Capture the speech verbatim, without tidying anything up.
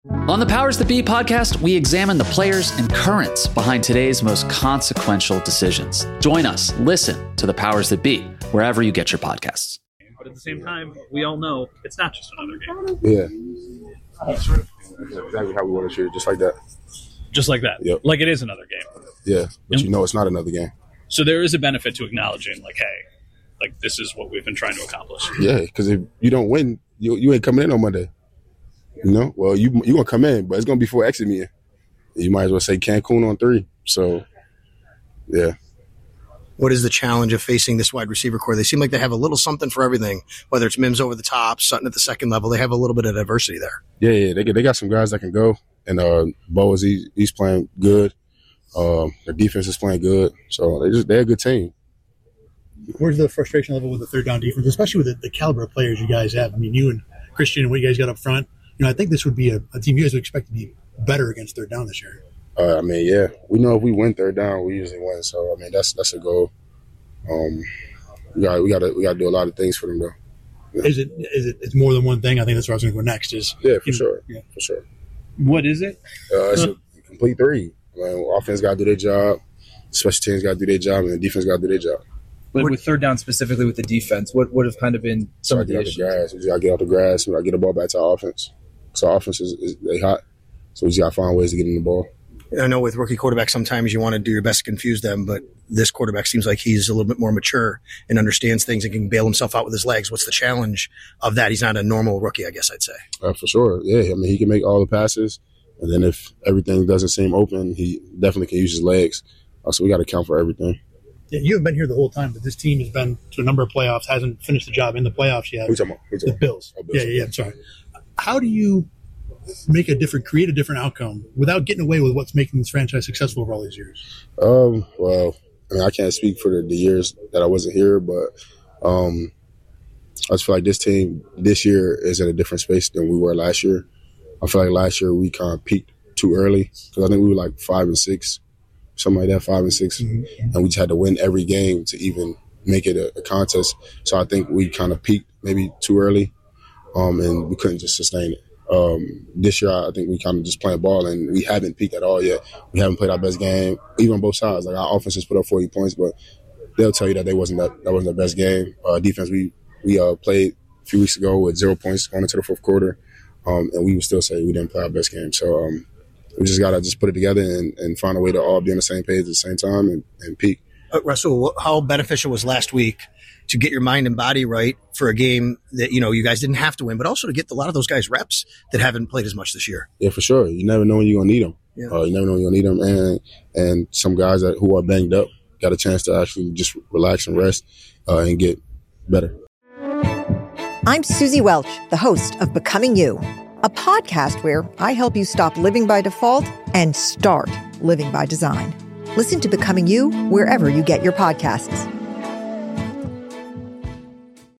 On the Powers That Be podcast, we examine the players and currents behind today's most consequential decisions. Join us, listen to the Powers That Be, wherever you get your podcasts. But at the same time, we all know it's not just another game. Yeah. That's exactly how we want to treat it, just like that. Just like that. Yep. Like it is another game. Yeah, but And- you know it's not another game. So there is a benefit to acknowledging, like, hey, like this is what we've been trying to accomplish. Yeah, because if you don't win, you you ain't coming in on Monday. You know, well, you you gonna come in, but it's gonna be for exit meeting. You might as well say Cancun on three. So, yeah. What is the challenge of facing this wide receiver core? They seem like they have a little something for everything, whether it's Mims over the top, Sutton at the second level. They have a little bit of diversity there. Yeah, yeah, they they got some guys that can go, and uh, Bo is he, he's playing good. Um, their defense is playing good, so they just they're a good team. Where's the frustration level with the third down defense, especially with the, the caliber of players you guys have? I mean, you and Christian and what you guys got up front. You know, I think this would be a, a team you guys would expect to be better against third down this year. Uh, I mean, yeah, we know if we win third down, we usually win. So I mean, that's that's a goal. Um, we got we got to we got to do a lot of things for them, though. Yeah. Is it is it it's more than one thing? I think that's where I was going to go next. Is Yeah, for you know, sure, yeah. for sure. What is it? Uh, it's a complete three. I mean, offense got to do their job, special teams got to do their job, and the defense got to do their job. But with third down specifically with the defense, what would have kind of been some So of get the out the issues? grass. We just got to get out the grass. We got to get the ball back to our offense. So our offense is, is they hot. So we just got to find ways to get in the ball. I know with rookie quarterbacks, sometimes you want to do your best to confuse them, but this quarterback seems like he's a little bit more mature and understands things and can bail himself out with his legs. What's the challenge of that? He's not a normal rookie, I guess I'd say. Uh, for sure, yeah. I mean, he can make all the passes, and then if everything doesn't seem open, he definitely can use his legs. Uh, so we got to count for everything. Yeah, you have been here the whole time, but this team has been to a number of playoffs, hasn't finished the job in the playoffs yet. Who you talking about? Who you talking The about? Bills. Oh, Bills. Yeah, yeah, yeah. I'm sorry. How do you make a different, create a different outcome without getting away with what's making this franchise successful over all these years? Um, well, I mean, I can't speak for the, the years that I wasn't here, but um, I just feel like this team this year is in a different space than we were last year. I feel like last year we kind of peaked too early because I think we were like five and six, something like that, five and six, mm-hmm. and we just had to win every game to even make it a, a contest. So I think we kind of peaked maybe too early, um, and we couldn't just sustain it. Um, this year, I think we kind of just playing ball, and we haven't peaked at all yet. We haven't played our best game, even on both sides. Like our offense has put up forty points, but they'll tell you that they wasn't that that wasn't their best game. Uh, defense, we we uh, played a few weeks ago with zero points going into the fourth quarter, um, and we would still say we didn't play our best game. So um, we just gotta just put it together and, and find a way to all be on the same page at the same time and, and peak. Uh, Russell, how beneficial was last week to get your mind and body right for a game that, you know, you guys didn't have to win, but also to get a lot of those guys reps that haven't played as much this year? Yeah, for sure. You never know when you're going to need them. Yeah. Uh, you never know when you're going to need them. And and some guys that who are banged up got a chance to actually just relax and rest uh, and get better. I'm Susie Welch, the host of Becoming You, a podcast where I help you stop living by default and start living by design. Listen to Becoming You wherever you get your podcasts.